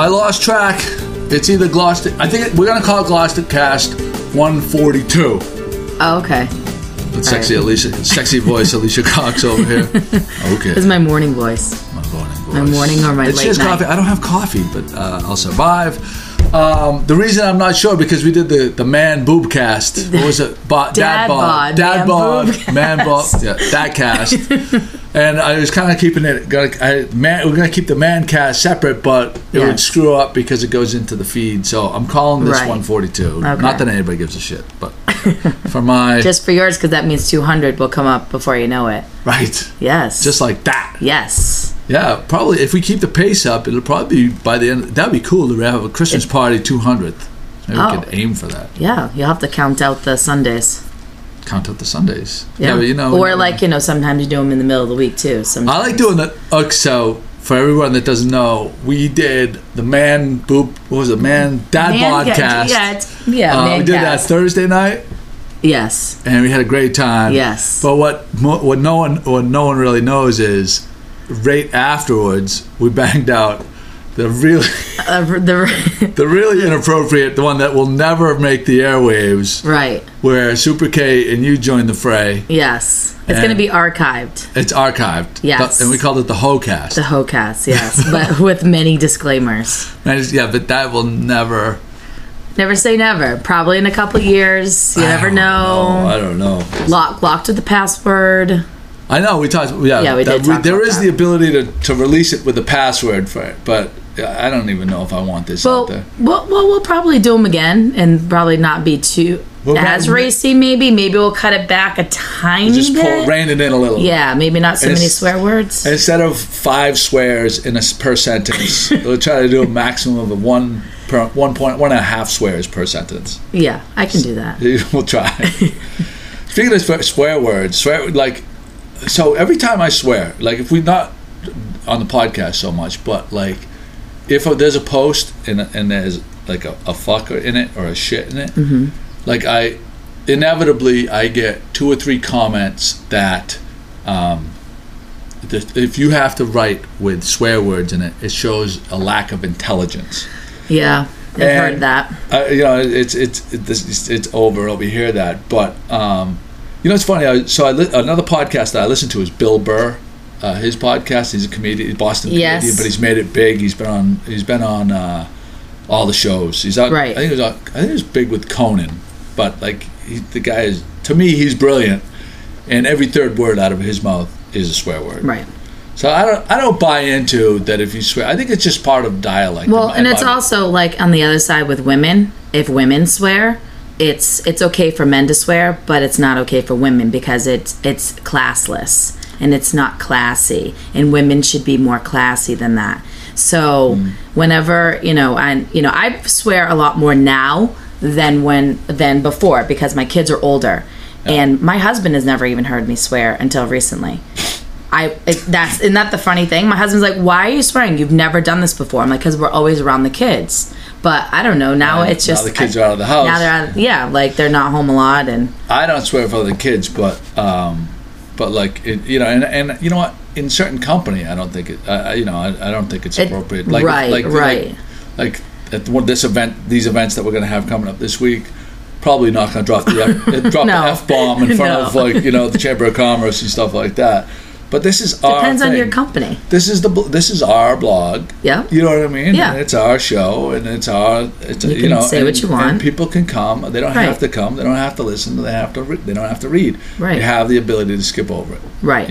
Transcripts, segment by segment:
I lost track. It's either Gloucester. I think we're gonna call it Gloucester Cast 142. Oh, okay. With sexy voice Alicia Cox over here. Okay. This is my morning voice. My morning or my it's late just night. coffee. I don't have coffee, but I'll survive. The reason I'm not sure because we did the man boob cast. What was it? Dad bod, man bod. Yeah, that cast. And I was kind of keeping it. We're gonna keep the man cast separate, but it would screw up because it goes into the feed. So I'm calling this 142. Okay. Not that anybody gives a shit, but for my just for yours because that means 200 will come up before you know it. Right. Yes. Just like that. Yes. Yeah, probably if we keep the pace up, it'll probably be by the end. That'd be cool to have a Christmas party 200th. Maybe we could aim for that. Yeah, you'll have to count out the Sundays. Count out the Sundays. Yeah, but or sometimes you do them in the middle of the week too. Sometimes. I like doing that. So for everyone that doesn't know, we did the man boob. What was it? Dad podcast. Man we did that Thursday night. Yes. And we had a great time. Yes. But what no one really knows is. Right afterwards, we banged out the really the really inappropriate, the one that will never make the airwaves. Right. Where Super K and you joined the fray. Yes. It's going to be archived. It's archived. Yes. And we called it the Ho-cast. The Ho-cast, yes. But with many disclaimers. But that will never... Never say never. Probably in a couple years. You never know. I don't know. Locked with the password. I know we talked. Yeah, we did. There is the ability to release it with a password for it, but I don't even know if I want this out there. Well, we'll probably do them again, and probably not be too as racy. Maybe we'll cut it back a tiny bit. Rein it in a little. Yeah, maybe not so many swear words. Instead of 5 swears per sentence, we'll try to do a maximum of 1.5 swears per sentence. Yeah, I can do that. We'll try. Speaking of swear words, so every time I swear, like if we're not on the podcast so much, but like if there's a post and there's like a fucker in it or a shit in it, like I inevitably get 2 or 3 comments that if you have to write with swear words in it, it shows a lack of intelligence. Yeah, I've heard that. It's over hear that, but. It's funny. Another podcast that I listen to is Bill Burr. His podcast. He's a comedian, he's a Boston comedian, but he's made it big. He's been on all the shows. He's out. Right. I think he was big with Conan, but like the guy is, to me, he's brilliant. And every third word out of his mouth is a swear word. Right. So I don't buy into that if you swear. I think it's just part of dialect. Well, and it's also like on the other side with women. If women swear. It's okay for men to swear, but it's not okay for women because it's classless and it's not classy, and women should be more classy than that. So whenever I swear a lot more now than before because my kids are older, and my husband has never even heard me swear until recently. Isn't that the funny thing? My husband's like, "Why are you swearing? You've never done this before." I'm like, "Because we're always around the kids." But I don't know. Now it's just now the kids are out of the house. Now they're they're not home a lot, and I don't swear for the kids, but like and you know what? In certain company, I don't think it. I don't think it's appropriate. Like like at this event, these events that we're going to have coming up this week. Probably not going to drop the F-bomb in front of the Chamber of Commerce and stuff like that. But this is depends on your company. This is our blog. Yeah. You know what I mean? Yeah. And it's our show, and you can say what you want. And people can come. They don't have to come. They don't have to listen. They don't have to read. Right. They have the ability to skip over it. Right.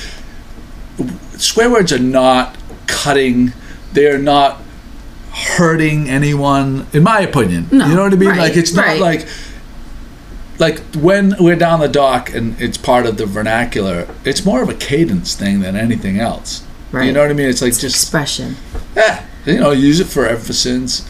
Swear words are not cutting. They are not hurting anyone, in my opinion. No. You know what I mean? Right. Like it's not like when we're down the dock and it's part of the vernacular, it's more of a cadence thing than anything else. Right. You know what I mean? It's like just expression. Yeah. Use it for emphasis.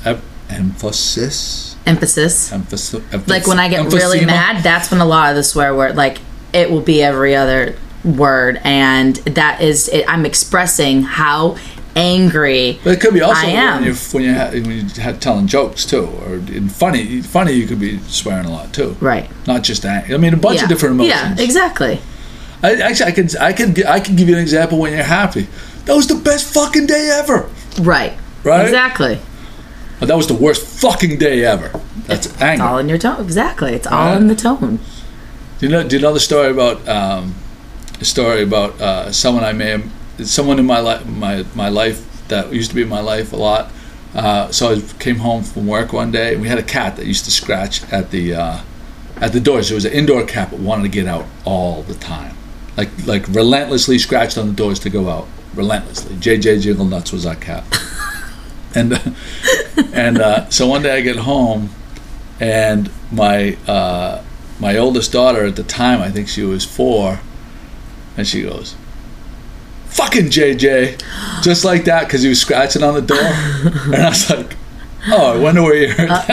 Like when I get really mad, that's when a lot of the swear word, like it will be every other word, and that is it. I'm expressing how angry but it could be also I am. when you're telling jokes too, or in funny you could be swearing a lot too, right? Not just angry. I mean, a bunch of different emotions. Yeah, exactly. I can give you an example when you're happy. That was the best fucking day ever. Right. Exactly. But that was the worst fucking day ever. That's anger. It's all in your tone. Exactly. It's all in the tone. Do you know the story about someone in my life that used to be in my life a lot. So I came home from work one day, and we had a cat that used to scratch at the doors. It was an indoor cat, but wanted to get out all the time, like relentlessly scratched on the doors to go out, relentlessly. JJ Jiggle Nuts was our cat, and so one day I get home, and my oldest daughter at the time, I think she was 4, and she goes, "Fucking JJ," just like that, because he was scratching on the door. And I was like, oh, I wonder where you heard that.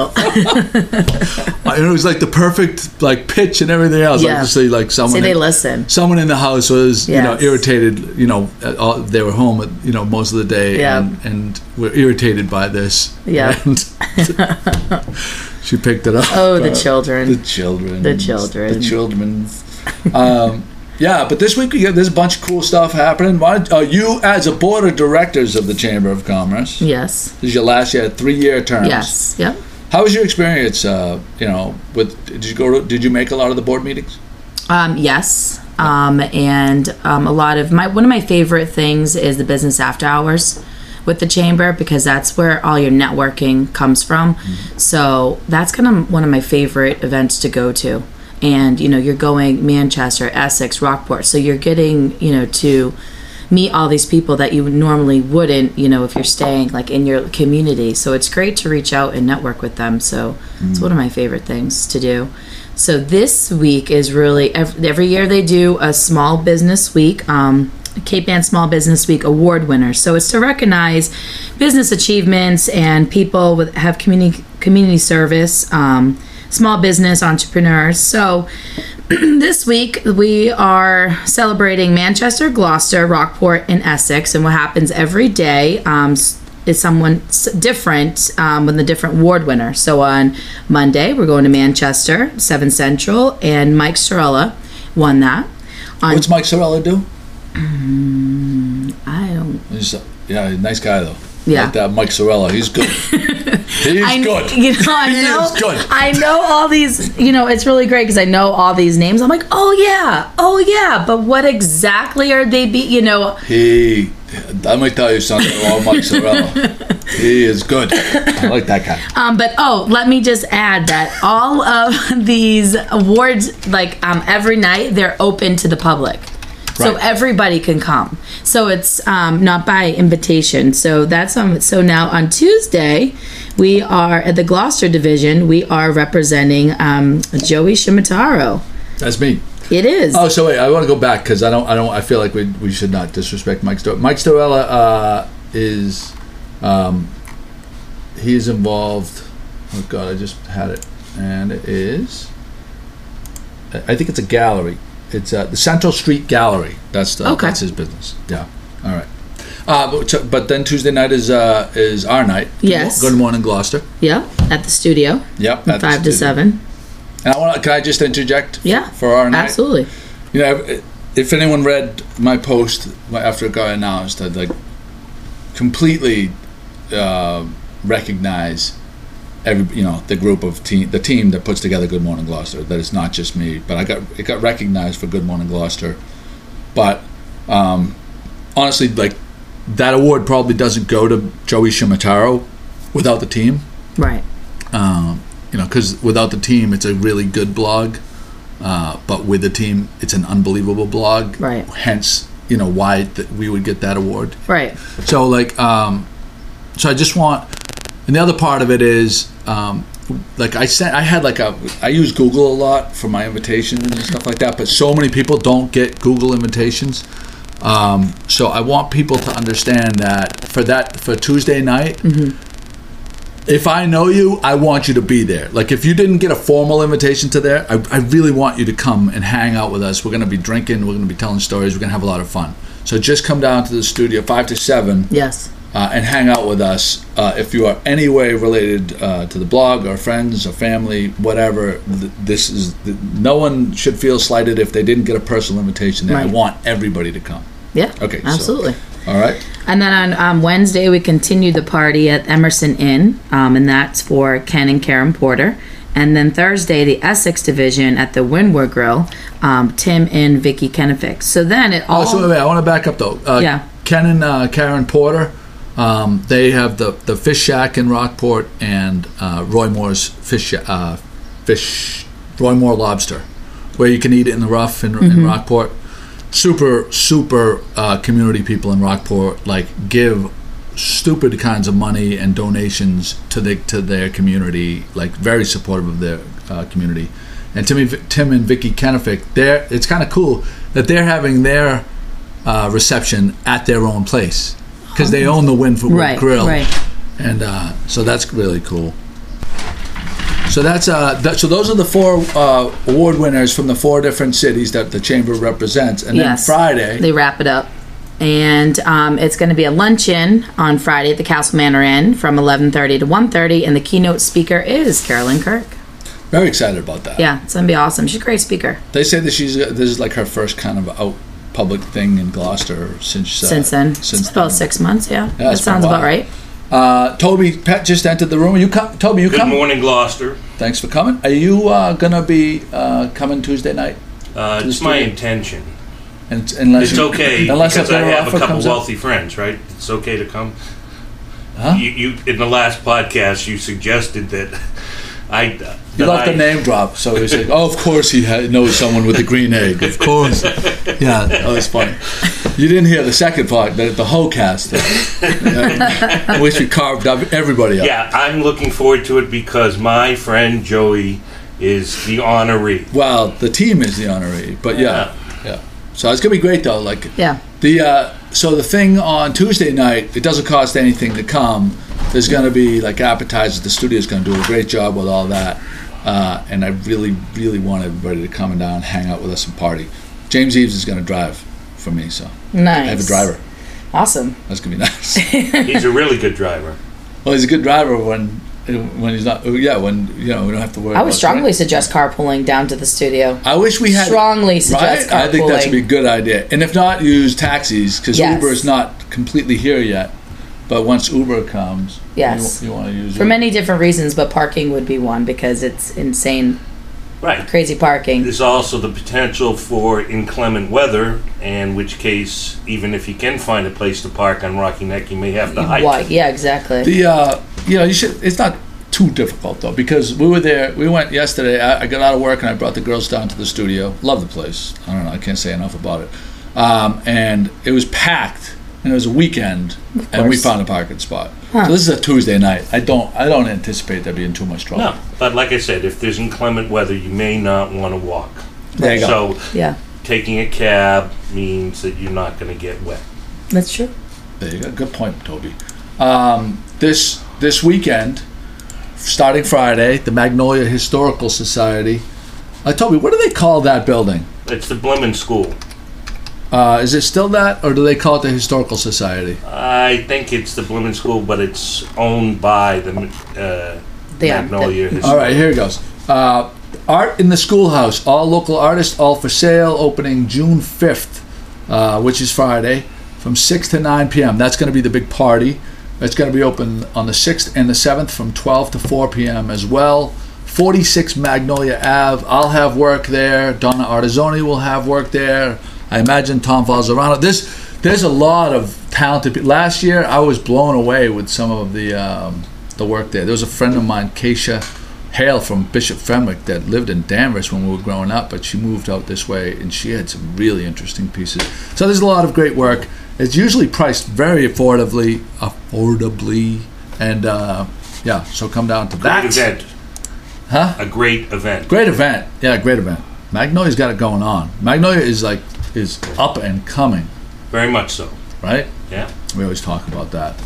And it was like the perfect like pitch and everything else. Yeah. Obviously, like someone. They listen. Someone in the house was irritated. They were home most of the day and were irritated by this. Yeah. And she picked it up. Oh, the children. The children. Yeah, but this week there's a bunch of cool stuff happening. You, as a board of directors of the Chamber of Commerce, yes, this is your last year, 3-year terms. Yes, yep. How was your experience? Did you make a lot of the board meetings? Yes, and a lot of one of my favorite things is the business after hours with the chamber, because that's where all your networking comes from. Mm-hmm. So that's kind of one of my favorite events to go to. And you're going Manchester, Essex, Rockport, so you're getting to meet all these people that you normally wouldn't if you're staying like in your community. So it's great to reach out and network with them. So it's one of my favorite things to do. So this week is really every year they do a small business week, Cape Ann Small Business Week award winners. So it's to recognize business achievements and people have community service, small business entrepreneurs. So this week we are celebrating Manchester, Gloucester, Rockport, and Essex. And what happens every day is someone different with a different award winner. So on Monday we're going to Manchester, 7 Central, and Mike Sorella won that. What's Mike Sorella do? I don't. Nice guy though. Yeah, like that Mike Sorella. He's good. He's good. I know all these. It's really great because I know all these names. I'm like, oh yeah. But what exactly are they? I might tell you something about Mike Sorella. He is good. I like that guy. But let me just add that all of these awards, every night, they're open to the public. So everybody can come. So it's not by invitation. So that's so now on Tuesday, we are at the Gloucester division. We are representing Joey Shimataro. That's me. It is. Oh, so wait, I want to go back because I feel like we should not disrespect Mike Sorella. Mike Sorella is he is involved. Oh God, I just had it, and it is. I think it's a gallery. It's the Central Street Gallery. That's his business. Yeah. All right. But then Tuesday night is our night. Yes. Good Morning Gloucester. Yeah, at the studio. Yep. From 5 to 7. And can I just interject? Yeah. For our night? Absolutely. If anyone read my post after it got announced, I'd completely recognize the group of the team that puts together Good Morning Gloucester. That it's not just me, but it got recognized for Good Morning Gloucester. But honestly, that award probably doesn't go to Joey Shimataro without the team. Right. Because without the team, it's a really good blog, but with the team, it's an unbelievable blog. Right. Hence, why we would get that award. Right. So so I just want. And the other part of it is, I use Google a lot for my invitations and stuff like that, but so many people don't get Google invitations. So I want people to understand that for Tuesday night, if I know you, I want you to be there. If you didn't get a formal invitation to there, I really want you to come and hang out with us. We're going to be drinking, we're going to be telling stories, we're going to have a lot of fun. So just come down to the studio 5 to 7. Yes. And hang out with us. If you are any way related to the blog, or friends, or family, whatever, no one should feel slighted if they didn't get a personal invitation there. Right. I want everybody to come. Yeah, okay, absolutely. All right. And then on Wednesday, we continue the party at Emerson Inn, and that's for Ken and Karen Porter. And then Thursday, the Essex division at the Windward Grill, Tim and Vicky Kennefic. So then it all... So wait, I want to back up, though. Ken and Karen Porter, they have the Fish Shack in Rockport and Roy Moore's Roy Moore Lobster, where you can eat it in the rough in Rockport. Super community people in Rockport give stupid kinds of money and donations to their community, very supportive of their community. And Tim and Vicky Kennefic, it's kind of cool that they're having their reception at their own place because they own the Windward Grill, and so that's really cool. So that's so those are the 4 award winners from the 4 different cities that the chamber represents, and then Friday they wrap it up, and it's going to be a luncheon on Friday at the Castle Manor Inn from 11:30 to 1:30, and the keynote speaker is Carolyn Kirk. Very excited about that. Yeah, it's going to be awesome. She's a great speaker. They say that this is her first kind of out public thing in Gloucester since then. It's about 6 months. Yeah, that sounds about right. Toby Pett just entered the room. Toby, you come? Good morning, Gloucester. Thanks for coming. Are you gonna be coming Tuesday night? It's my intention. It's okay because I have a couple wealthy friends, right? It's okay to come. Huh? You in the last podcast you suggested that you left the name drop, so he's like, "Oh, of course he knows someone with a green egg, of course." Yeah, that was funny. You didn't hear the second part, the whole cast. I wish we carved up everybody up. Yeah, I'm looking forward to it because my friend Joey is the honoree. Well, the team is the honoree, but yeah. So it's gonna be great though. So the thing on Tuesday night, it doesn't cost anything to come. There's going to be appetizers. The studio's going to do a great job with all that. And I really, really want everybody to come down and hang out with us and party. James Eves is going to drive for me, so nice. I have a driver. Awesome. That's going to be nice. He's a really good driver. Well, he's a good driver when he's not. Yeah, when we don't have to worry. I would strongly suggest carpooling down to the studio. I wish we had strongly suggest carpooling. I think that should be a good idea. And if not, use taxis because Uber is not completely here yet. But once Uber comes, you want to use it. For many different reasons, but parking would be one because it's insane. Right. Crazy parking. There's also the potential for inclement weather, in which case, even if you can find a place to park on Rocky Neck, you may have to hike. Yeah, exactly. You should. It's not too difficult though because we were there. We went yesterday. I got out of work and I brought the girls down to the studio. Love the place. I don't know. I can't say enough about it. And it was packed. And it was a weekend, and we found a parking spot. So this is a Tuesday night. I don't anticipate there being too much trouble. No, but like I said, if there's inclement weather, you may not want to walk. There you go. So taking a cab means that you're not going to get wet. That's true. There you go. Good point, Toby. This weekend, starting Friday, the Magnolia Historical Society. Toby, what do they call that building? It's the Blimmen School. Is it still that, or do they call it the Historical Society? I think it's the Blimmen School, but it's owned by the Magnolia Historical. All right, here it goes. Art in the Schoolhouse, all local artists, all for sale, opening June 5th, which is Friday, from 6 to 9 p.m. That's going to be the big party. It's going to be open on the 6th and the 7th from 12 to 4 p.m. as well. 46 Magnolia Ave. I'll have work there. Donna Artizzoni will have work there. I imagine Tom Valzerano. There's a lot of talented people. Last year, I was blown away with some of the work there. There was a friend of mine, Keisha Hale from Bishop Fenwick, that lived in Danvers when we were growing up, but she moved out this way, and she had some really interesting pieces. So there's a lot of great work. It's usually priced very affordably, and so come down to that. Great event. Huh? A great event. Great event. Yeah, great event. Magnolia's got it going on. Magnolia is up and coming. Very much so. Right? Yeah. We always talk about that.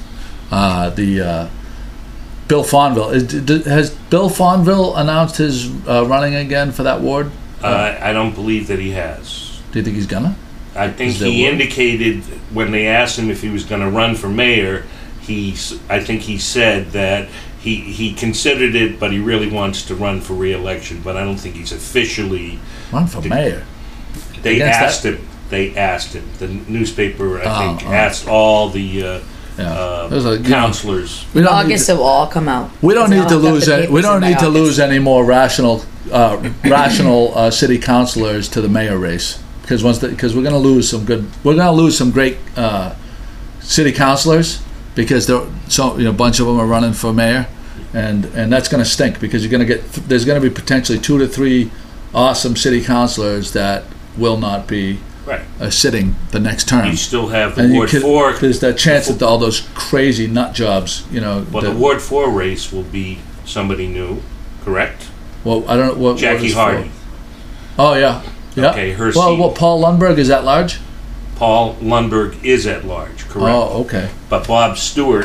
Bill Fonville. Has Bill Fonville announced his running again for that ward? I don't believe that he has. Do you think he's gonna? I think he indicated when they asked him if he was going to run for mayor, I think he said that he considered it, but he really wants to run for re-election. But I don't think he's officially run for mayor. They asked him. they asked him. The newspaper, I think, asked all the counselors. August it will all come out. We don't need to lose. We don't need to lose any more rational city councilors to the mayor race, because we're going to lose some good. We're going to lose some great city councilors, because a bunch of them are running for mayor, and that's going to stink, because there's going to be potentially 2 to 3 awesome city councilors that will not be sitting the next term. You still have the Ward 4. There's that chance that all those crazy nut jobs, Well, the Ward 4 race will be somebody new, correct? Well, I don't know what. Jackie Hardy. Oh yeah. Okay, her seat. Well, Paul Lundberg is at large. Paul Lundberg is at large, correct? Oh, okay. But Bob Stewart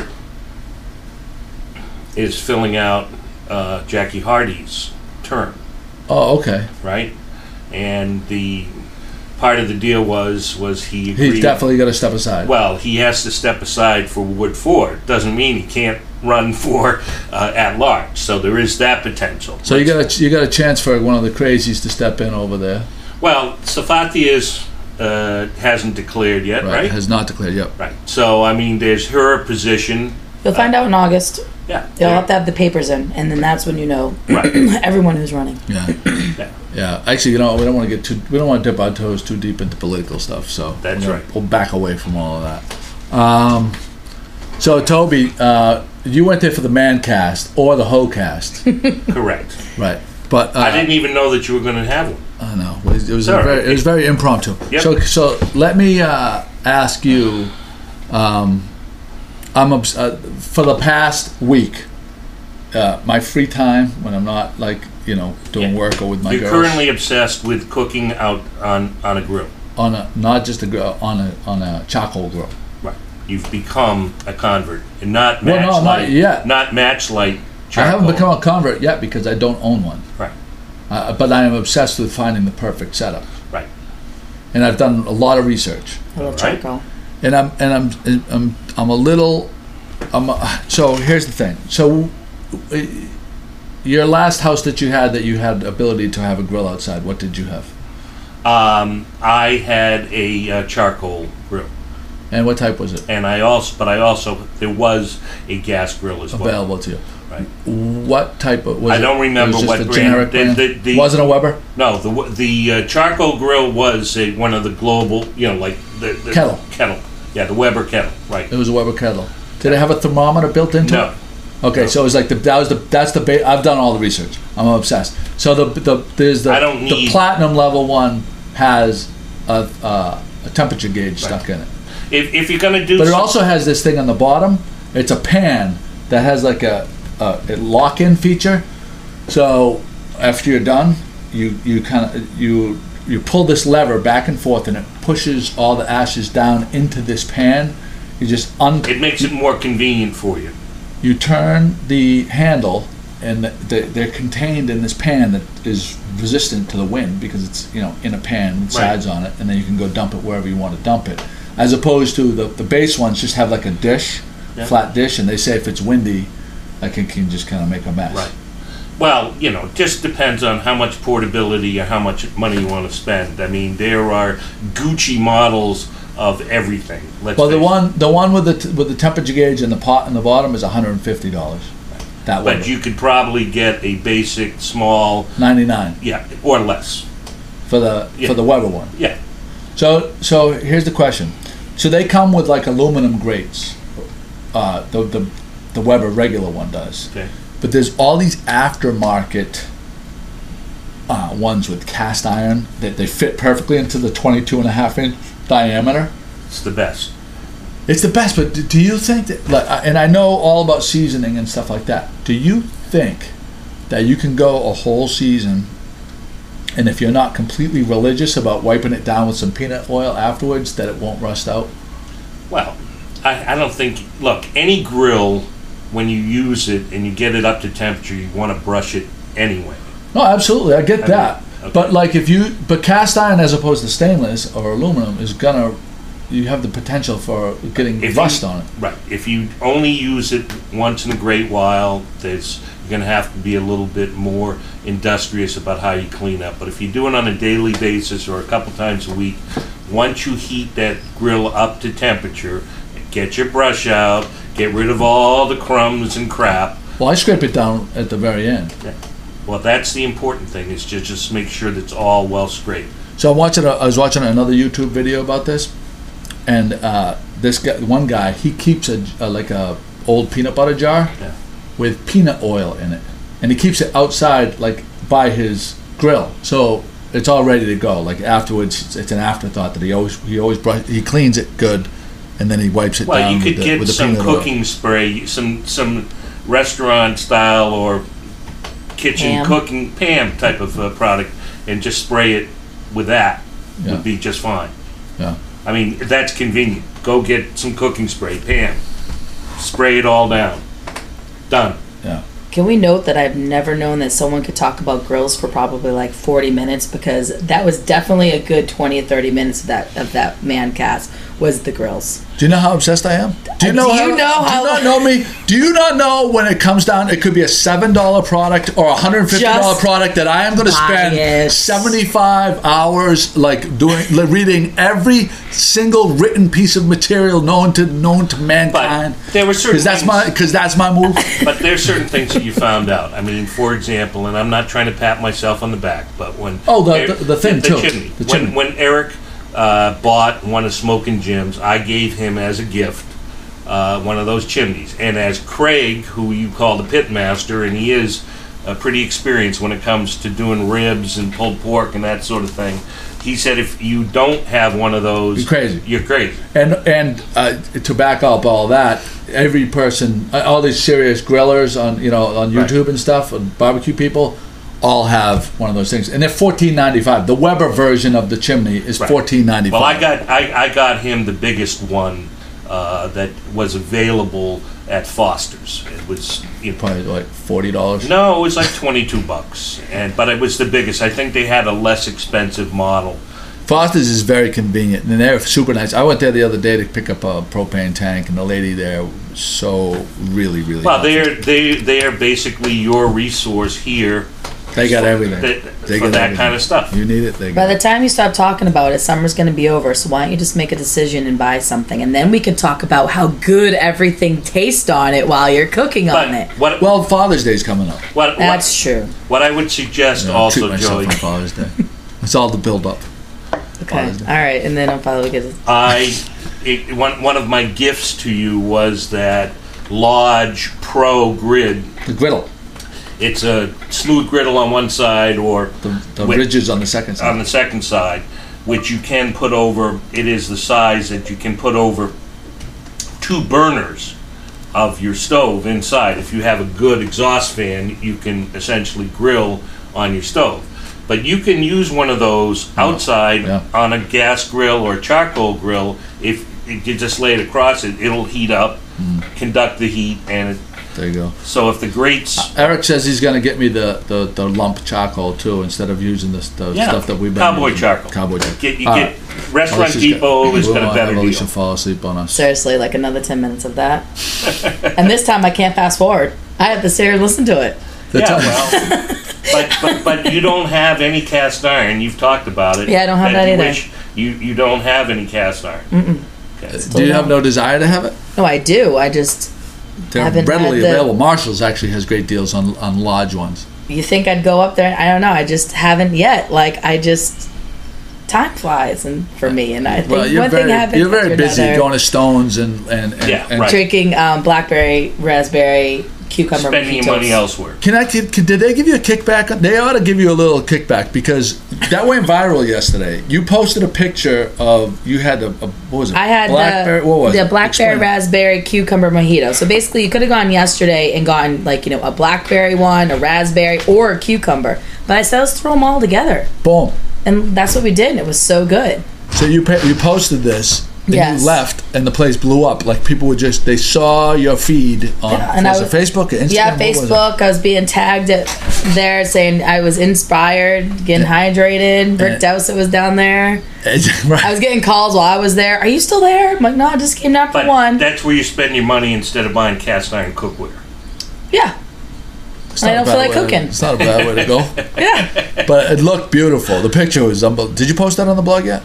is filling out Jackie Hardy's term. Oh, okay. Right, and the part of the deal was he agreed. He's definitely got to step aside. Well, he has to step aside for Ward 4. Doesn't mean he can't run for at large. So there is that potential. So you got a chance for one of the crazies to step in over there. Well, Safati hasn't declared yet, right? Has not declared yet. Right. So I mean, there's her position. You'll find out in August. Yeah. They'll have to have the papers in, and then that's when you know everyone who's running. Yeah. Yeah. Actually, we don't want to dip our toes too deep into political stuff. So we'll back away from all of that. So Toby, you went there for the man cast or the hoe cast. Correct. Right. But I didn't even know that you were going to have one. I know. It was very impromptu. Yep. So let me ask you. For the past week, my free time when I'm not doing work or with my girls. You're currently obsessed with cooking out on a grill. Not just a grill, on a charcoal grill. Right. You've become a convert, and not not yet. Not Matchlight charcoal. I haven't become a convert yet because I don't own one. Right. But I am obsessed with finding the perfect setup. Right. And I've done a lot of research. A little charcoal. And I'm a little. So here's the thing. So your last house that you had ability to have a grill outside, what did you have? I had a charcoal grill. And what type was it? And there was a gas grill as well available to you. Right. What type of? I don't remember what brand. Generic brand. Wasn't a Weber? No, the charcoal grill was one of the global, like the kettle. Yeah, the Weber kettle. Right. It was a Weber kettle. Did it have a thermometer built into it? No. Okay, no. So it was like that's the I've done all the research. I'm obsessed. So there's the platinum level one has a temperature gauge stuck in it. If you're gonna do, but it also has this thing on the bottom. It's a pan that has like a lock-in feature. So after you're done, you pull this lever back and forth, and it pushes all the ashes down into this pan. You just it makes it more convenient for you. You turn the handle, and they're contained in this pan that is resistant to the wind because it's in a pan with sides on it, and then you can go dump it wherever you want to dump it. As opposed to the base ones just have like a dish, flat dish, and they say if it's windy, it can just kind of make a mess. Right. Well, it just depends on how much portability or how much money you want to spend. I mean, there are Gucci models of everything. The one with the temperature gauge and the pot in the bottom is $150. But you could probably get a basic small $99. Yeah, or less for the Weber one. Yeah. So here's the question. So they come with like aluminum grates. The Weber regular one does. Okay. But there's all these aftermarket ones with cast iron that they fit perfectly into the 22.5-inch diameter. It's the best. It's the best, but do you think that, and I know all about seasoning and stuff like that, do you think that you can go a whole season, and if you're not completely religious about wiping it down with some peanut oil afterwards, that it won't rust out? Well, I don't think, look, any grill, when you use it and you get it up to temperature, you want to brush it anyway. No, absolutely, I get that. Okay. But cast iron as opposed to stainless or aluminum is you have the potential for getting rust on it. Right. If you only use it once in a great while, you're going to have to be a little bit more industrious about how you clean up. But if you do it on a daily basis or a couple times a week, once you heat that grill up to temperature, get your brush out, get rid of all the crumbs and crap. Well, I scrape it down at the very end. Yeah. Well, that's the important thing, is to just make sure that's all well scraped. So I was watching another YouTube video about this, and this guy, one guy, he keeps a old peanut butter jar with peanut oil in it, and he keeps it outside, like by his grill, so it's all ready to go. Like afterwards, it's an afterthought that he always cleans it good, and then he wipes it down. Well, you could get with the some peanut cooking oil. spray, some restaurant style or kitchen cooking Pam type of product, and just spray it with that. Would be just fine. Yeah. I mean, that's convenient. Go get some cooking spray, Pam. Spray it all down. Done. Yeah. Can we note that I've never known that someone could talk about grills for probably like 40 minutes, because that was definitely a good 20 or 30 minutes of that man cast was the grills. Do you know how obsessed I am? Do you not know me? Do you not know when it comes down, it could be a $7 product or a $150 product that I am going to spend 75 hours reading every single written piece of material known to mankind. But there were certain because that's my move. But there's certain things that you found out. I mean, for example, and I'm not trying to pat myself on the back, but when the chimney. When Eric bought one of Smokin' Jim's, I gave him as a gift one of those chimneys. And as Craig, who you call the pit master, and he is pretty experienced when it comes to doing ribs and pulled pork and that sort of thing, he said if you don't have one of those, you're crazy. And to back up all that, every person, all these serious grillers on YouTube and stuff, and barbecue people, all have one of those things, and they're $14.95. The Weber version of the chimney is $14.95. Well, I got him the biggest one that was available at Foster's. It was probably like $40. No, it was like $22, but it was the biggest. I think they had a less expensive model. Foster's is very convenient, and they're super nice. I went there the other day to pick up a propane tank, and the lady there was so really well. They are basically your resource here. They got everything. For that kind of stuff. You need it. By the time you stop talking about it, summer's going to be over. So why don't you just make a decision and buy something, and then we can talk about how good everything tastes on it while you're cooking on it. Well, Father's Day's coming up. That's true. What I would suggest also, treat Joey, on Father's Day. It's all the build up. Okay. All right, and then I'll probably get it. One of my gifts to you was that Lodge Pro Grid. The griddle. It's a smooth griddle on one side, or the ridges on the second side. On the second side, which you can put over. It is the size that you can put over 2 burners of your stove inside. If you have a good exhaust fan, you can essentially grill on your stove. But you can use one of those outside on a gas grill or charcoal grill. If you just lay it across it, it'll heat up, conduct the heat, and there you go. So if the grates... Eric says he's going to get me the lump charcoal, too, instead of using the stuff that we've been Cowboy using. Charcoal. Cowboy charcoal. Get Restaurant Depot has got a better deal. Alicia fall asleep on us. Seriously, like another 10 minutes of that. And this time I can't fast forward. I have to sit here and listen to it. But you don't have any cast iron. You've talked about it. Yeah, I don't have that either. You don't have any cast iron. Okay. Do you have no desire to have it? No, I do. I just they're readily available. Marshall's actually has great deals on Lodge ones. You think I'd go up there? I don't know. I just haven't yet. Time flies for me, and I think you're very busy another. going to Stones and drinking blackberry, raspberry, cucumber spending mojitos. Your money elsewhere. Did they give you a kickback? They ought to give you a little kickback, because that went viral yesterday. You posted a picture of you had what was it? I had the blackberry raspberry cucumber mojito. So basically, you could have gone yesterday and gotten a blackberry one, a raspberry, or a cucumber. But I said let's throw them all together. Boom. And that's what we did, and it was so good. So you posted this. Yes. You left, and the place blew up. Like, people would they saw your feed on Facebook or Instagram? Yeah, Facebook. I was being tagged there saying I was inspired, getting hydrated. Rick Dowsett was down there. Right. I was getting calls while I was there. Are you still there? I'm like, no, I just came down for one. That's where you spend your money instead of buying cast iron cookware. Yeah. I don't feel like cooking. It's not a bad way to go. Yeah. But it looked beautiful. The picture was unbelievable. Did you post that on the blog yet?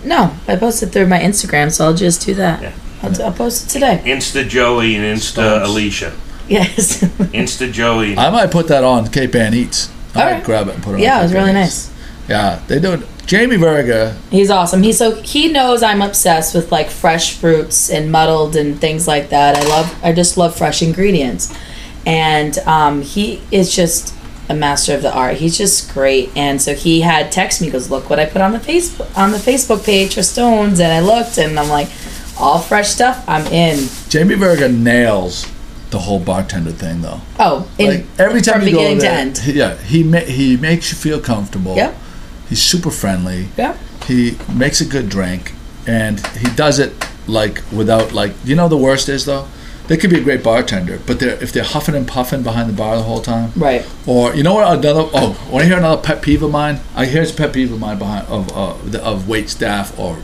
No, I posted through my Instagram, so I'll just do that. Yeah. I'll post it today. Insta Joey and Insta Alicia. Yes. Insta Joey. I might put that on K-Pan Eats. I might grab it and put it on. Yeah, it was really nice. Yeah, they do it. Jamie Verga. He's awesome. He knows I'm obsessed with like fresh fruits and muddled and things like that. I just love fresh ingredients, and he is just a master of the art. He's just great. And so he had text me, goes, look what I put on the Facebook page for Stones, and I looked and I'm like, all fresh stuff, I'm in. Jamie Verga nails the whole bartender thing though. Oh, like every time from you go beginning there, to end. yeah, he makes you feel comfortable. Yep. He's super friendly. Yep. He makes a good drink, and he does it like without like, you know, the worst is though, they could be a great bartender, but if they're huffing and puffing behind the bar the whole time, right? Or you know what? Want to hear another pet peeve of mine? Here's a pet peeve of mine of wait staff or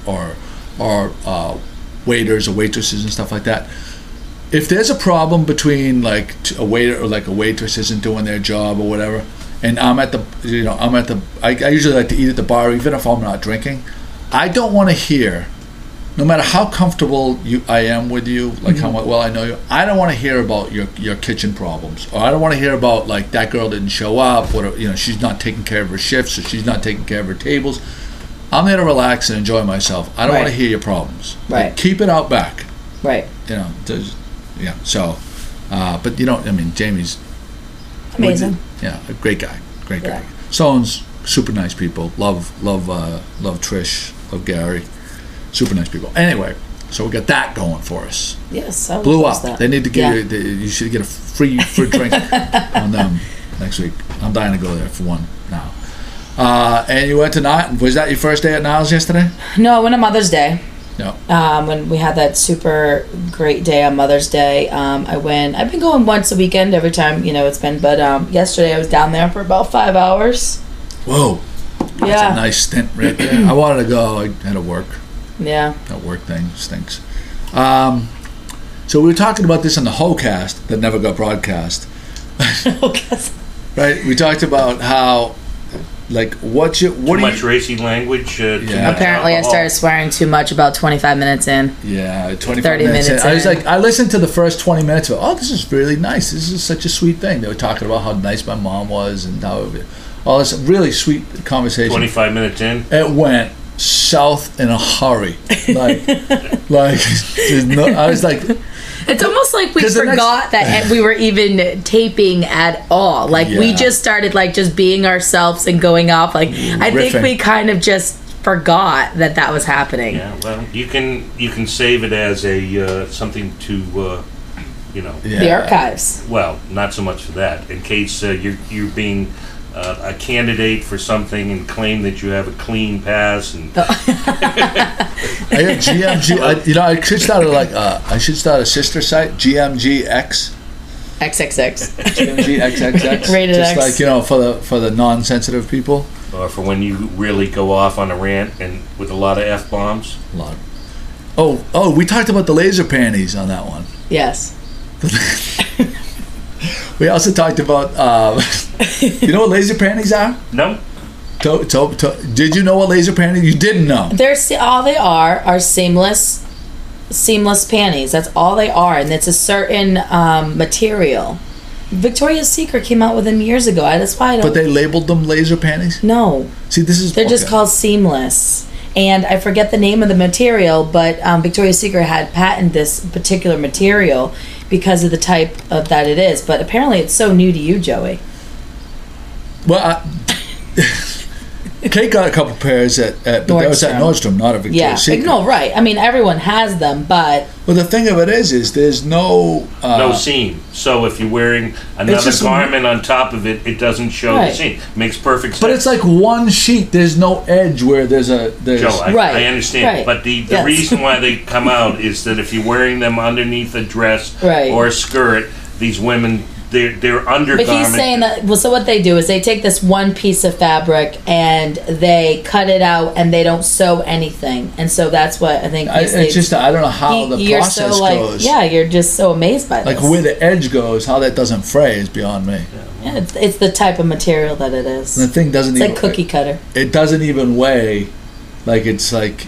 waiters or waitresses and stuff like that. If there's a problem between like a waiter or like a waitress isn't doing their job or whatever, and I usually like to eat at the bar even if I'm not drinking. I don't want to hear, no matter how comfortable I am with you, like how well I know you, I don't want to hear about your kitchen problems, or I don't want to hear about like that girl didn't show up, or she's not taking care of her shifts, or she's not taking care of her tables. I'm there to relax and enjoy myself. I don't want to hear your problems. Right. Like, keep it out back. Right. So, but Jamie's amazing. A great guy. Great guy. Stone's super nice people. Love Trish. Love Gary. Super nice people. Anyway, so we got that going for us. Yes, I blew up. That. They need to give you should get a free drink on them next week. I'm dying to go there for one now. And you went to Niles. Was that your first day at Niles yesterday? No, I went on Mother's Day. No. When we had that super great day on Mother's Day, I went. I've been going once a weekend every time it's been. But yesterday I was down there for about 5 hours. Whoa. That's a nice stint right there. I wanted to go. I had to work. Yeah. That work thing stinks. So we were talking about this on the Ho-cast that never got broadcast. Right? We talked about how, like, too much racy language. Apparently, I started swearing too much about 25 minutes in. Yeah, 25 30 minutes in. I was like, I listened to the first 20 minutes of, this is really nice. This is such a sweet thing. They were talking about how nice my mom was and how all this really sweet conversation. 25 minutes in, it went south in a hurry. I was like, it's almost like we forgot that we were even taping at all. Like we just started just being ourselves and going off. Like I think we kind of just forgot that was happening. Yeah, well, you can save it as a something to the archives. Well, not so much for that. In case you're being a candidate for something and claim that you have a clean pass and I have GMG. I should start a sister site, GMGX. XXX. GMGXXX. Rated just X. For the non-sensitive people. Or for when you really go off on a rant and with a lot of F-bombs. A lot. Oh, we talked about the laser panties on that one. Yes. We also talked about, you know what laser panties are? No. Did you know what laser panties? You didn't know. All they are seamless panties. That's all they are, and it's a certain material. Victoria's Secret came out with them years ago. That's why I don't. But they labeled them laser panties? No. See, they're just called seamless. And I forget the name of the material, but Victoria's Secret had patented this particular material because of the type of that it is. But apparently it's so new to you, Joey. Well, Kate got a couple pairs but that was at Nordstrom, not at Victoria's Secret. No, right. I mean, everyone has them, but... Well, the thing of it is there's no... no seam. So if you're wearing another garment on top of it, it doesn't show the seam. Makes perfect sense. But it's like one sheet. There's no edge where there's... Joe, I understand. Right. But the reason why they come out is that if you're wearing them underneath a dress or a skirt, these women... They're undergarment. But he's saying that. Well, so what they do is they take this one piece of fabric and they cut it out and they don't sew anything, and so that's what I think. It's just I don't know how the process goes. Yeah, you're just so amazed by this. Like where the edge goes, how that doesn't fray is beyond me. Yeah, it's the type of material that it is. And the thing doesn't. It's like cookie cutter. It doesn't even weigh. Like it's like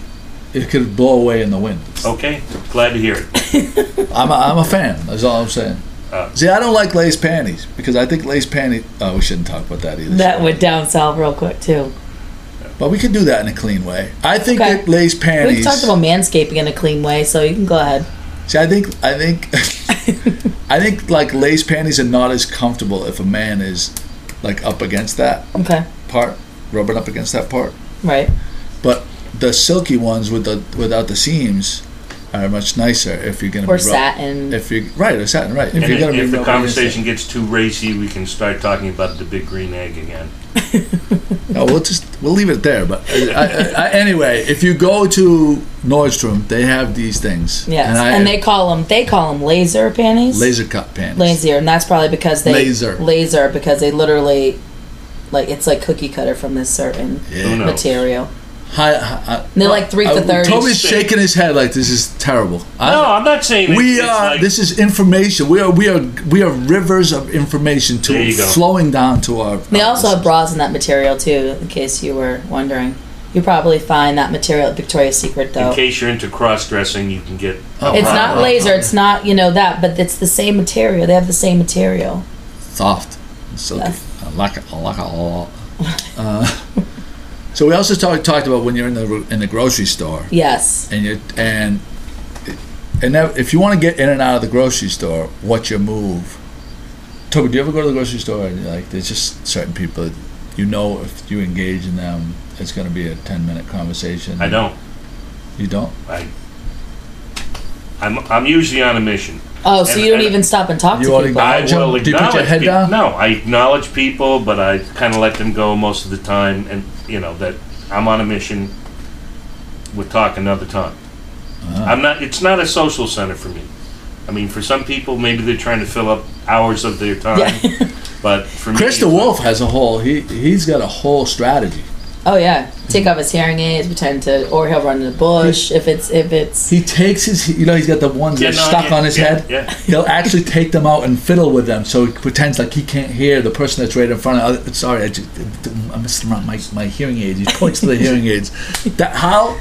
it could blow away in the wind. Okay, glad to hear it. I'm a fan. That's all I'm saying. See, I don't like lace panties because I think lace panties. Oh, we shouldn't talk about that either. That went down south real quick too. But we could do that in a clean way. I think that lace panties. We talked about manscaping in a clean way, so you can go ahead. See, I think, I think like lace panties are not as comfortable if a man is like up against that part, rubbing up against that part. Right. But the silky ones without the seams are much nicer if you're going to be satin. If you or satin, right? If, if the conversation gets too racy, we can start talking about the big green egg again. No, we'll leave it there. But anyway, if you go to Nordstrom, they have these things. Yes, and they call them laser panties. Laser cut panties. Laser, and that's probably because they laser because they literally it's like cookie cutter from this certain material. They're like 3 for $30. Toby's shaking his head like this is terrible. No, I'm not saying we are. This is information. We are rivers of information flowing down to our. They also have bras in that material too, in case you were wondering. You probably find that material at Victoria's Secret though. In case you're into cross-dressing, you can get. It's not laser. It's not that, but it's the same material. They have the same material. Soft, silky. Yes. I like it a lot. So we also talked about when you're in the grocery store. Yes. And if you want to get in and out of the grocery store, what's your move? Toby, do you ever go to the grocery store and there's just certain people that if you engage in them, it's going to be a 10-minute conversation? I don't. You don't? I'm usually on a mission. Oh, so you don't even stop and talk to people? Do you put your head down? No, I acknowledge people, but I kind of let them go most of the time, and that I'm on a mission. We'll talk another time. It's not a social center for me. I mean, for some people, maybe they're trying to fill up hours of their time. Yeah. But for Chris the Wolf has a whole. He's got a whole strategy. Oh yeah, take off his hearing aids, pretend to, or he'll run in the bush if it's. He takes his, he's got the ones that are stuck on his head. Yeah. He'll actually take them out and fiddle with them, so he pretends like he can't hear the person that's right in front of. Sorry, I missed my hearing aids. He points to the hearing aids. How?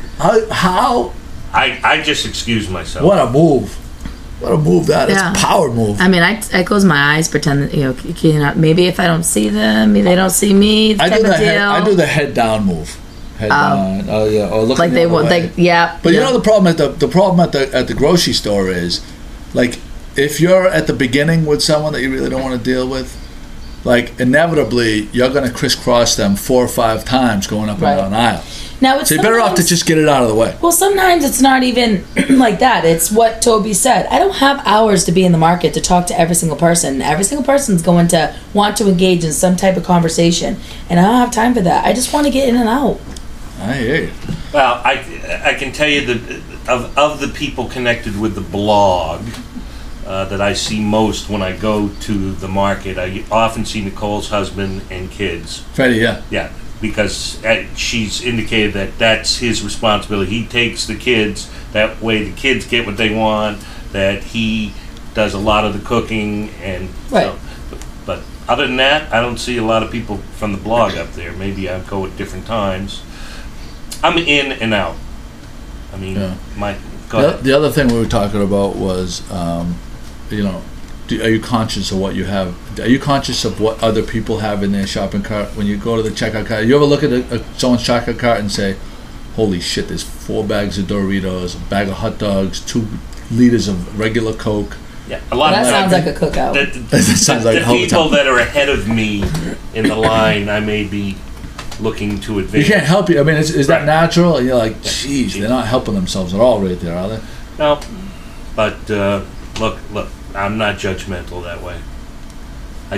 I just excuse myself. What a move! What a move that is. Yeah. Power move. I mean, I close my eyes, pretend that, maybe if I don't see them, maybe they don't see me. I do the head down move. Head down. Oh yeah. Or look like they would. Like But you know the problem at the grocery store is, like, if you're at the beginning with someone that you really don't want to deal with, like inevitably you're going to crisscross them 4 or 5 times going up and down an aisle. Now so you're better off to just get it out of the way. Well, sometimes it's not even like that. It's what Toby said. I don't have hours to be in the market to talk to every single person. Every single person's going to want to engage in some type of conversation, and I don't have time for that. I just want to get in and out. I hear you. Well, I can tell you that of the people connected with the blog that I see most when I go to the market, I often see Nicole's husband and kids. Freddie, yeah. Yeah. Because she's indicated that that's his responsibility. He takes the kids. That way the kids get what they want. That he does a lot of the cooking. And right. But other than that, I don't see a lot of people from the blog up there. Maybe I go at different times. I'm in and out. I mean, go ahead. The other thing we were talking about was, are you conscious of what you have? Are you conscious of what other people have in their shopping cart when you go to the checkout cart? You ever look at someone's checkout cart and say, holy shit, there's 4 bags of Doritos, a bag of hot dogs, 2 liters of regular Coke. Yeah, a lot that sounds like a cookout. That sounds like the people that are ahead of me in the line, I may be looking to advance. You can't help it. I mean, is that natural? And you're like, geez, they're not helping themselves at all right there, are they? No, but look. I'm not judgmental that way. I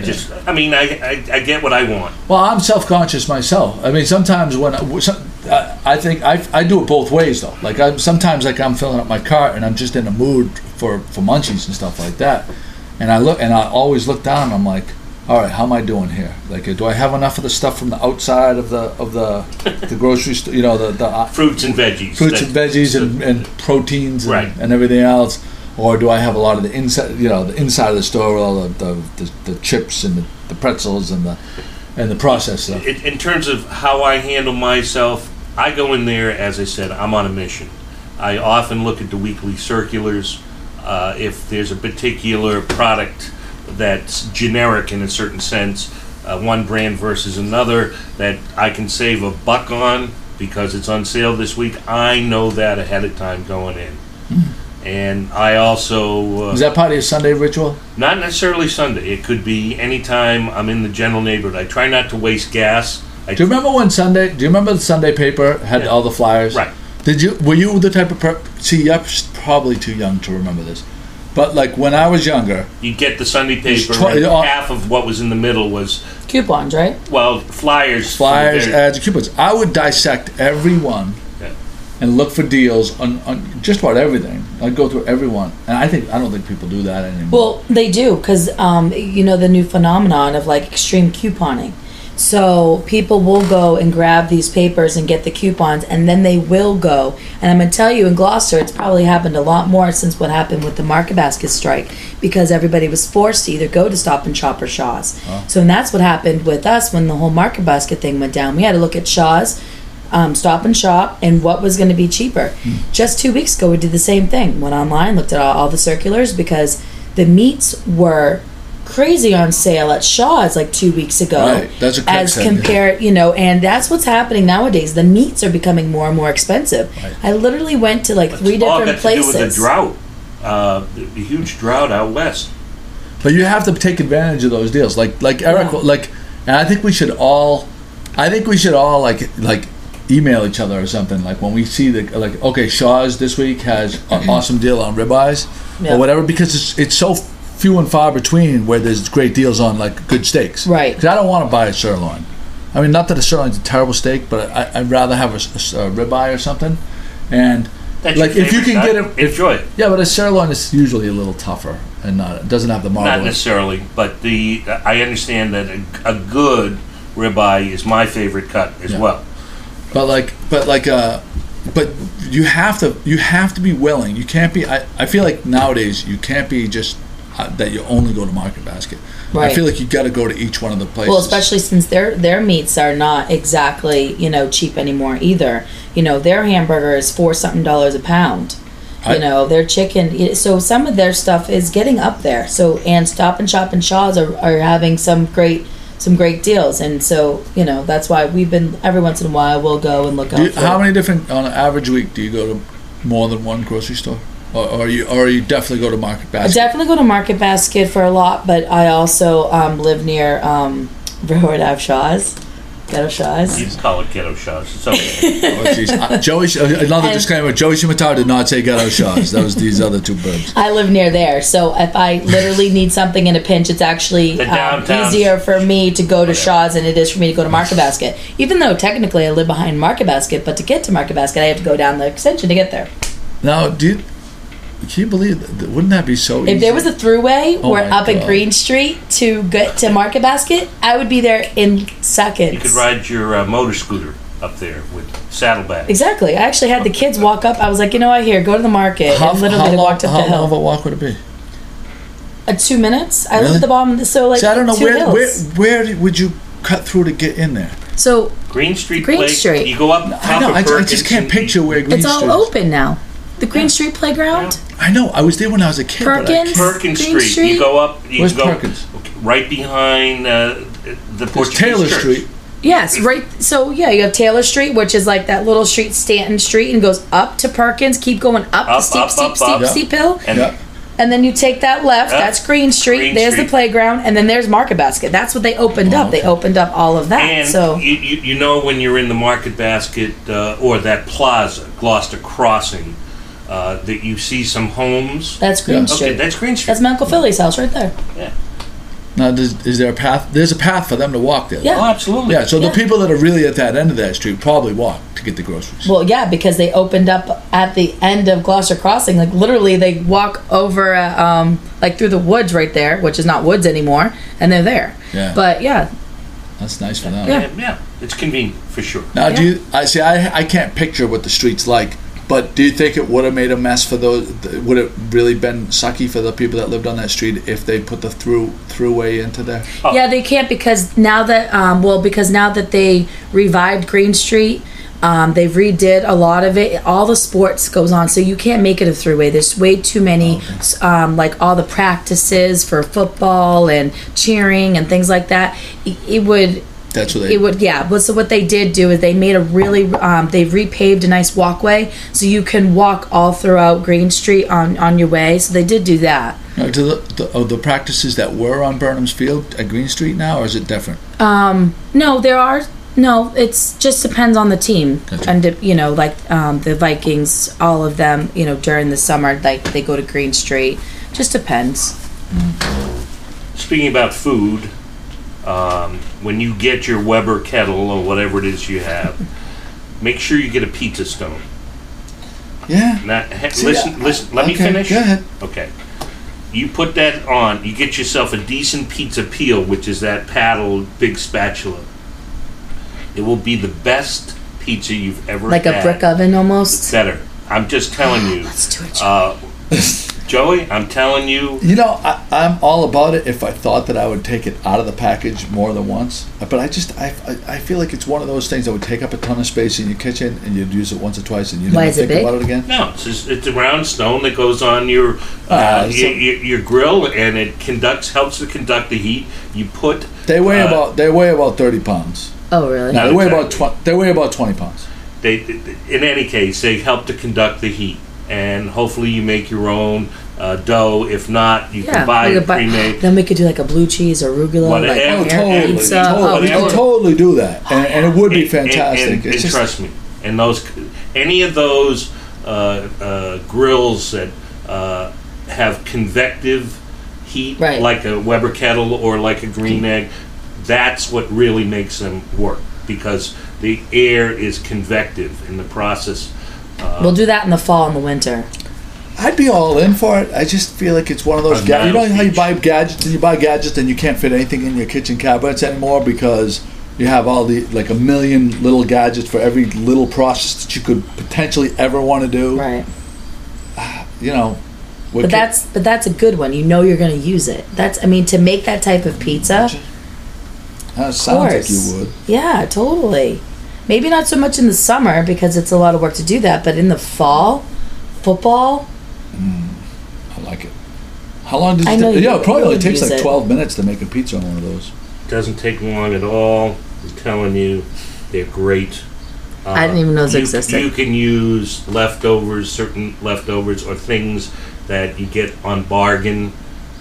get what I want. Well, I'm self-conscious myself. I mean, sometimes when I think I do it both ways though. Like sometimes I'm filling up my cart and I'm just in a mood for munchies and stuff like that, and I always look down and I'm like, all right, how am I doing here? Like, do I have enough of the stuff from the outside of the grocery store? The fruits and veggies, and proteins and everything else. Or do I have a lot of the inside, the inside of the store, all the chips and the pretzels and the processed stuff? In terms of how I handle myself, I go in there, as I said, I'm on a mission. I often look at the weekly circulars. If there's a particular product that's generic in a certain sense, one brand versus another, that I can save $1 on because it's on sale this week, I know that ahead of time going in. And I also... is that part of your Sunday ritual? Not necessarily Sunday. It could be anytime I'm in the general neighborhood. I try not to waste gas. Do you remember when Sunday... Do you remember the Sunday paper had all the flyers? Right. Were you the type of... See, you're probably too young to remember this. But, like, when I was younger... You'd get the Sunday paper, and half of what was in the middle was... Coupons, right? Well, flyers. Flyers, ads, and coupons. I would dissect every one and look for deals on just about everything. I'd go through every one. And I don't think people do that anymore. Well, they do, because, the new phenomenon of, like, extreme couponing. So people will go and grab these papers and get the coupons, and then they will go. And I'm going to tell you, in Gloucester, it's probably happened a lot more since what happened with the Market Basket strike, because everybody was forced to either go to Stop and Shop or Shaw's. So and that's what happened with us when the whole Market Basket thing went down. We had to look at Shaw's, Stop and Shop, and what was going to be cheaper. Just 2 weeks ago, we did the same thing. Went online, looked at all the circulars, because the meats were... crazy on sale at Shaw's like 2 weeks ago. Right, that's a as compared, and that's what's happening nowadays. The meats are becoming more and more expensive. Right. I literally went to like 3 different places. To do with the drought, the huge drought out west. But you have to take advantage of those deals, like Eric, and I think we should all, like email each other or something. Like when we see okay, Shaw's this week has an awesome deal on ribeyes or whatever, because it's so few and far between where there's great deals on like good steaks. Right. Because I don't want to buy a sirloin. I mean, not that a sirloin's a terrible steak, but I'd rather have a ribeye or something. And that's like if you can get it, enjoy it. Yeah, but a sirloin is usually a little tougher and it doesn't have the marble. Not necessarily, but I understand that a good ribeye is my favorite cut as well. But you have to be willing. You can't be. I feel like nowadays you can't be just that you only go to Market Basket. Right. I feel like you got to go to each one of the places. Well, especially since their meats are not exactly cheap anymore either. Their hamburger is $4-something a pound. Their chicken. So some of their stuff is getting up there. So and Stop and Shop and Shaw's are having some great deals, and so that's why we've been every once in a while we'll go and look out. How many different on an average week do you go to more than one grocery store? Or you definitely go to Market Basket? I definitely go to Market Basket for a lot, but I also live near Railroad Ave Shaw's. Ghetto Shaw's. You can call it Ghetto Shaw's. It's okay. Another disclaimer, Joey Shimotaro did not say Ghetto Shaw's. That was these other two birds. I live near there, so if I literally need something in a pinch, it's actually easier for me to go to Shaw's than it is for me to go to Market Basket. Even though technically I live behind Market Basket, but to get to Market Basket, I have to go down the extension to get there. Now, can you believe that? Wouldn't that be so easy? If there was a throughway up at Green Street to get to Market Basket, I would be there in seconds. You could ride your motor scooter up there with saddlebags. Exactly. I actually had the kids walk up. I was like, go to the market. And literally they walked up the hill. How long of a walk would it be? 2 minutes. I live at the bottom. So I don't know where would you cut through to get in there? So Green Street. You go up top of Perkins. I just can't picture where Green Street is. It's all open now. The Green Street Playground? Yeah. I know. I was there when I was a kid. Perkins Street. You go up. Where's Perkins? Right behind the Portuguese Taylor Church. Street. Yes, right. So, you have Taylor Street, which is like that little street, Stanton Street, and goes up to Perkins. Keep going up the steep hill. And then you take that left. That's Green Street. There's the playground. And then there's Market Basket. That's what they opened up. Okay. They opened up all of that. And so when you're in the Market Basket or that plaza, Gloucester Crossing, that you see some homes. That's Green Street. Okay, that's Green Street. That's my Uncle Philly's house right there. Yeah. Now, is there a path? There's a path for them to walk there. Yeah. Oh, absolutely. Yeah, so the people that are really at that end of that street probably walk to get the groceries. Well, yeah, because they opened up at the end of Gloucester Crossing. Like, literally, they walk over, through the woods right there, which is not woods anymore, and they're there. Yeah. But, yeah. That's nice for them. Yeah. It's convenient, for sure. Now, I can't picture what the street's like. But do you think it would have made a mess for those? Would it really been sucky for the people that lived on that street if they put the throughway into there? Oh. Yeah, they can't because now that they revived Green Street, They've redid a lot of it. All the sports goes on, so you can't make it a three-way. There's way too many, like all the practices for football and cheering and things like that. It would. That's what they. It would, yeah. But so what they did do is they made a really, they repaved a nice walkway so you can walk all throughout Green Street on your way. So they did do that. Now, do the practices that were on Burnham's Field at Green Street now, or is it different? No, there are. No, it's just depends on the team. Gotcha. And, you know, like the Vikings, all of them, you know, during the summer, like they go to Green Street. Just depends. Speaking about food, when you get your Weber kettle or whatever it is you have, make sure you get a pizza stone. Yeah. Now, listen. Let me finish. Go ahead. Okay. You put that on. You get yourself a decent pizza peel, which is that paddle big spatula. It will be the best pizza you've ever like had. Like a brick oven almost? It's better. I'm just telling you. Let's do it, Joey. Joey, I'm telling you. You know, I'm all about it if I thought that I would take it out of the package more than once. But I feel like it's one of those things that would take up a ton of space in your kitchen and you'd use it once or twice and you'd never think about it again. No, it's a round stone that goes on your grill and it helps to conduct the heat. You put. They weigh about 30 pounds. Oh, really? No, they weigh about 20 pounds. In any case, they help to conduct the heat, and hopefully you make your own dough. If not, you can buy it pre-made. Then we could do like a blue cheese or arugula. Totally do that, and it would be fantastic. And trust me, and any of those grills that have convective heat, like a Weber kettle or like a Green Egg. That's what really makes them work, because the air is convective in the process. We'll do that in the fall and the winter. I'd be all in for it. I just feel like it's one of those gadgets. You know how you buy gadgets and you can't fit anything in your kitchen cabinets anymore because you have all like a million little gadgets for every little process that you could potentially ever want to do. Right. You know. But that's a good one. You know you're going to use it. To make that type of pizza. Sounds like you would. Yeah, totally. Maybe not so much in the summer because it's a lot of work to do that, but in the fall, football. I like it. How long does it take? Yeah, it probably only takes like 12 minutes to make a pizza on one of those. Doesn't take long at all. I'm telling you, they're great. I didn't even know those existed. You can use certain leftovers or things that you get on bargain,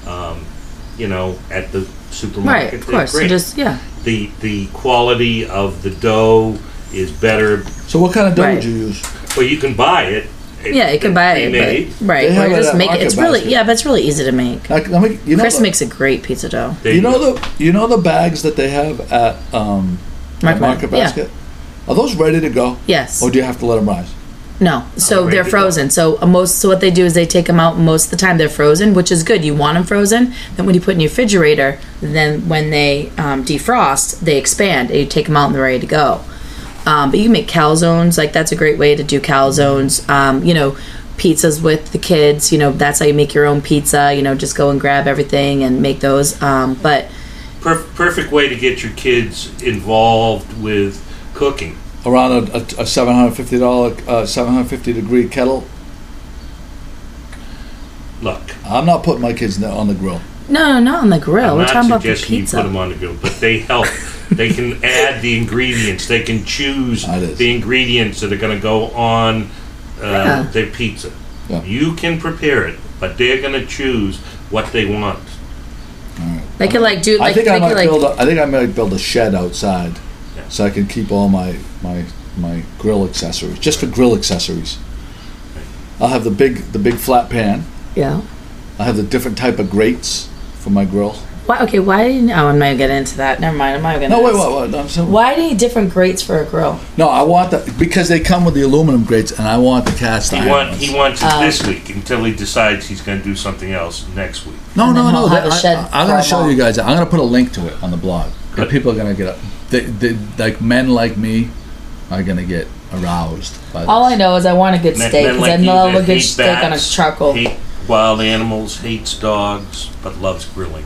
at the supermarket. Right, of course. Great. The quality of the dough is better. So what kind of dough would you use? Well, you can buy it. Yeah, you can buy it. Right. Or just make it. It's really but it's really easy to make. Chris makes a great pizza dough. You know the bags that they have at Market Basket? Yeah. Are those ready to go? Yes. Or do you have to let them rise? No, so they're frozen. So what they do is they take them out. Most of the time they're frozen, which is good. You want them frozen. Then when you put in your refrigerator, then when they defrost, they expand and you take them out and they're ready to go. But you can make calzones. Like that's a great way to do calzones. Pizzas with the kids. That's how you make your own pizza. Just go and grab everything and make those. But perfect way to get your kids involved with cooking. Around a $750 750 degree kettle. Look, I'm not putting my kids on the grill. No, not on the grill. We're talking about the pizza. You put them on the grill, but they help. They can add the ingredients. They can choose the ingredients that are going to go on their pizza. Yeah. You can prepare it, but they're going to choose what they want. All right. They can do. I think I might build a shed outside. So I can keep all my grill accessories, just for grill accessories. I'll have the big flat pan. Yeah. I have the different type of grates for my grill. Why? Okay. Why didn't? Oh, I'm not gonna get into that. Never mind. I'm not gonna. No, wait. What? No, why do you need different grates for a grill? No, I want because they come with the aluminum grates, and I want the cast iron. He wants it this week until he decides he's going to do something else next week. No. I'm going to show you guys. I'm going to put a link to it on the blog. People are going to get up. Like men like me are going to get aroused by this. All I know is I want a good steak because I love a good steak on a charcoal. Hate wild animals, hates dogs, but loves grilling.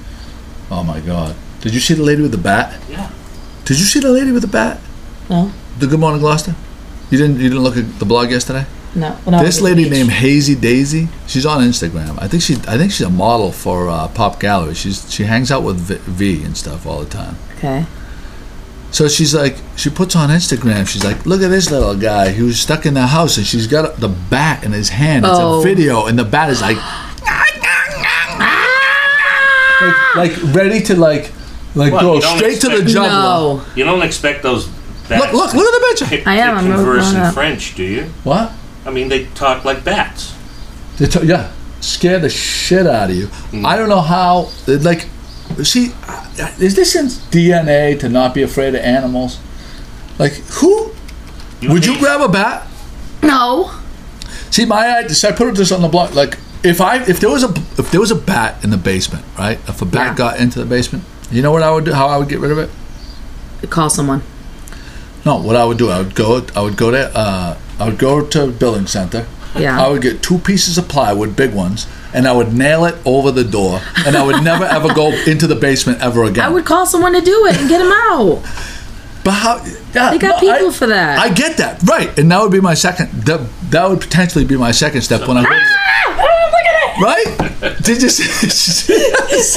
Oh my God! Did you see the lady with the bat? Yeah. Did you see the lady with the bat? No. the Good Morning Gloucester? You didn't look at the blog yesterday? No. This lady named Hazy Daisy, she's on Instagram. I think she's a model for Pop Gallery. She hangs out with V and stuff all the time. Okay. So she's like, she puts on Instagram, she's like, look at this little guy who's stuck in the house, and she's got the bat in his hand. It's a video, and the bat is like ready to go straight to the jugular. No. You don't expect those bats Look at the picture. to converse in French, do you? What? I mean, they talk like bats. Yeah, scare the shit out of you. I don't know how, see, is this in DNA to not be afraid of animals? Like, who? Would you grab a bat? No. See, so I put this on the blog. Like, if there was a bat in the basement, right? If a bat got into the basement, you know what I would do? How I would get rid of it? Call someone. No, what I would do, I would go there. I would go to a building center. Yeah. I would get 2 pieces of plywood, big ones, and I would nail it over the door, and I would never ever go into the basement ever again. I would call someone to do it and get him out. But how? Yeah, They got people for that. I get that, right? And that would be my second. That would potentially be my second step when I. Look at it. Right? Did you see? See, you're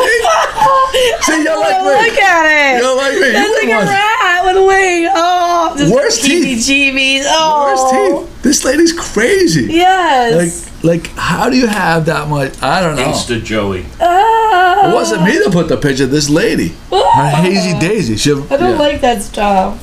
like me. Look at it. You're like me. That's like a rat with a wing. Oh, just worst teeth. Jeebies. Oh, Worst teeth. This lady's crazy. Yes. Like, how do you have that much? I don't know. Insta Joey. It wasn't me that put the picture of this lady. Her Hazy Daisy. I don't like that stuff.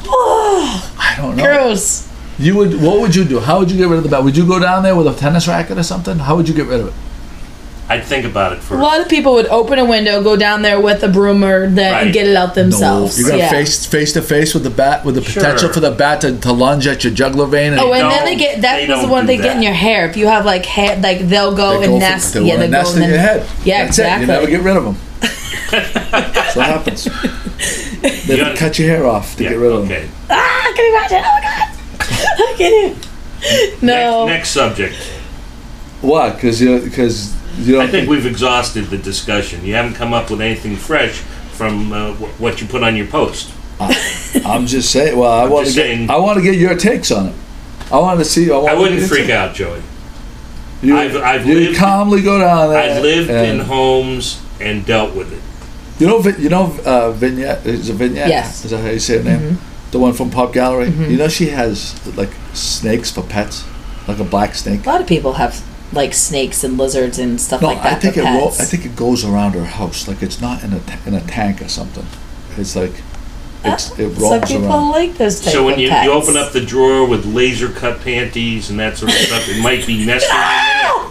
I don't know. Gross. What would you do? How would you get rid of the bat? Would you go down there with a tennis racket or something? How would you get rid of it? I'd think about it first. A lot of people would open a window, go down there with a broom and get it out themselves. No, you're gonna face to face with the bat, with the potential for the bat to lunge at your jugular vein. And then that's the one they get in your hair. If you have hair, they'll go and nest. They'll nest in your head. Yeah, that's exactly. It. You never get rid of them. That's what happens. They cut your hair off to get rid of them. I can imagine. Oh my god. I can't. No. Next subject. What? Because you don't. I think we've exhausted the discussion. You haven't come up with anything fresh from what you put on your post. I'm just saying. Well, I want to get your takes on it. I want to see. I wouldn't freak out, Joey. I've lived, calmly go down there. I've lived in homes and dealt with it. You know, Vignette is a Vignette. Yes. Is that how you say her name? The one from Pop Gallery. You know, she has snakes for pets, like a black snake. A lot of people have snakes and lizards and stuff like that. I think it goes around her house. Like, it's not in a tank or something. It's like it rolls around. Some people like those type So when of you pets. open up the drawer with laser cut panties and that sort of stuff, it might be nesting in there.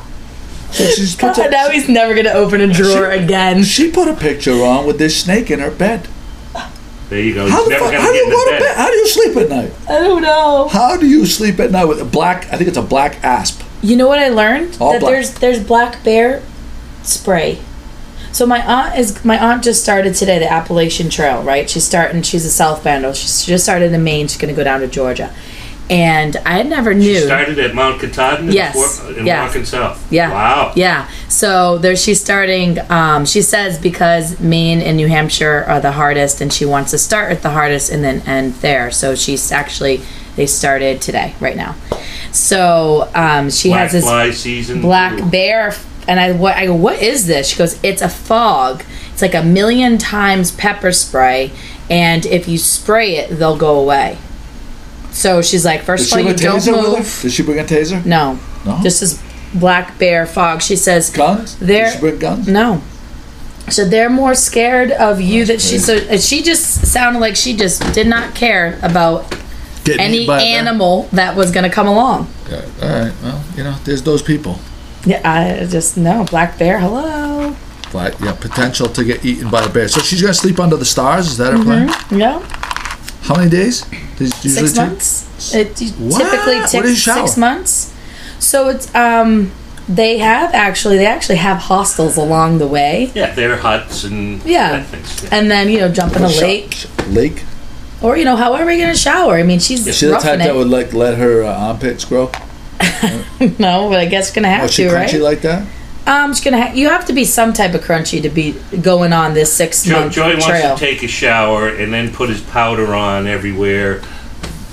So now he's never going to open a drawer again. She put a picture on with this snake in her bed. There you go. How do you sleep at night? I don't know. How do you sleep at night with a black? I think it's a black asp. You know what I learned? All that black. there's black bear spray. So my aunt just started today the Appalachian Trail, right? She's a southbounder. She just started in Maine. She's going to go down to Georgia. And I never knew. She started at Mount Katahdin and walking south. Yeah. Wow. Yeah. So she's starting, she says because Maine and New Hampshire are the hardest and she wants to start at the hardest and then end there. So they started today, right now. So she has this fly season black bear. And I go, what is this? She goes, it's a fog. It's like 1,000,000 times pepper spray. And if you spray it, they'll go away. So she's like, first of all, you don't move. Did she bring a taser? No. Just this black bear fog. She says, guns? Did she bring guns? No. So they're more scared of you she just sounded like she just did not care about any animal that was going to come along. Yeah. All right. Well, there's those people. Yeah, I just know. Black bear, hello. Potential to get eaten by a bear. So she's going to sleep under the stars? Is that her plan? Yeah. How many days? 6 months. It typically takes 6 months. So it's they actually have hostels along the way. Yeah, there are huts and things. Yeah. And then jump in a lake. Lake. Or however you're gonna shower. I mean, she's the type that would let her armpits grow. No, but I guess you're gonna have to, right? Crunchy like that. She's gonna. You have to be some type of crunchy to be going on this 6 month Joey trail. wants to take a shower and then put his powder on everywhere.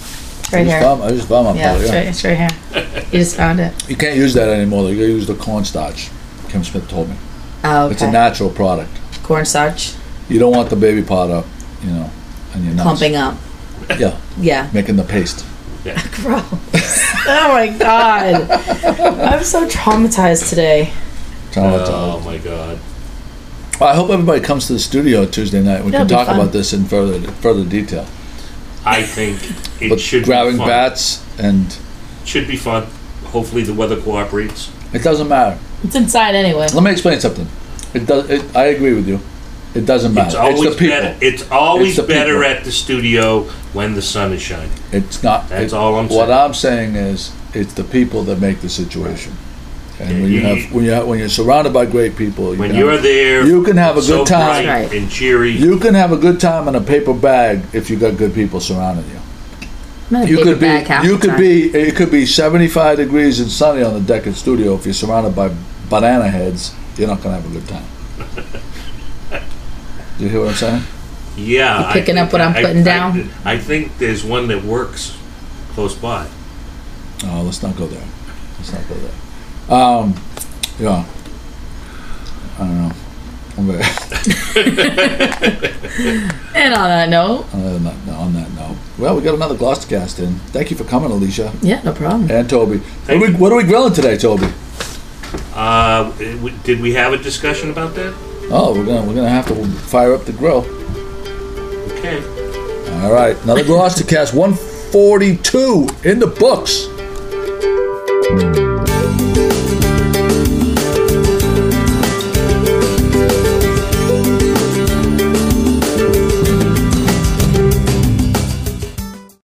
Right here. I just found my pellet. Yeah. It's right here. You just found it. You can't use that anymore. Though. You gotta use the cornstarch. Kim Smith told me. Oh, okay. It's a natural product. Cornstarch. You don't want the baby powder, and your nuts. Clumping up. Yeah. Yeah. Making the paste. Yeah. Gross. Oh my god. I'm so traumatized today. Oh my god. Well, I hope everybody comes to the studio Tuesday night. We can talk about this in further detail. I think it but should grabbing be fun. bats and Should be fun. Hopefully the weather cooperates. it doesn't matter. It's inside anyway. Let me explain something. I agree with you. It doesn't matter. It's always the people. better. It's always It's the better people. at the studio when the sun is shining. It's not. That's all I'm What saying. I'm saying is, it's the people that make the situation. And Yeah, when you're surrounded by great people, When you're there, you can have a so good time. bright Right. and cheery. You can have a good time in a paper bag if you got good people surrounding you. I'm in a You paper could be. bag half You the could time. be. It could be 75 degrees and sunny on the deck of the studio. If you're surrounded by banana heads, you're not gonna have a good time. Do you hear what I'm saying? Yeah. You picking up what I'm putting down? I think there's one that works close by. Oh, let's not go there. Let's not go there. Yeah. I don't know. Okay. And on that note. On that note. Well, we got another Gloucestercast in. Thank you for coming, Alicia. Yeah, no problem. And Toby. Thank you. What are we grilling today, Toby? Did we have a discussion about that? Oh, we're gonna have to fire up the grill. Okay. All right, another Gloucestercast 142 in the books.